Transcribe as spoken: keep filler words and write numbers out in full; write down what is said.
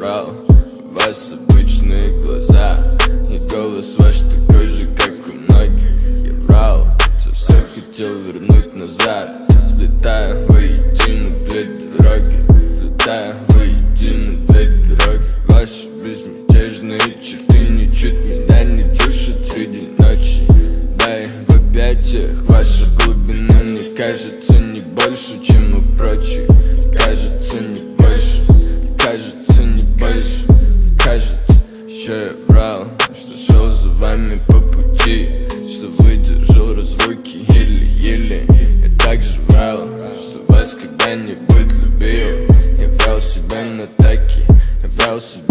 врал в вас обычные глаза, и голос ваш такой же, как у многих. Я врал, что все хотел вернуть назад, сплетая воедино две дороги, сплетая воедино две дороги. Ваши безмятежные черты ничуть меня не душат среди ночи. Дай в объятиях ваша глубина мне кажется не больше, чем у прочих. Кажется не больше, кажется не больше, кажется. Еще я врал, что шел за вами по пути, что выдержал разлуки еле-еле. Я также врал, что вас когда-нибудь любил. Я врал себя на таки, я врал себя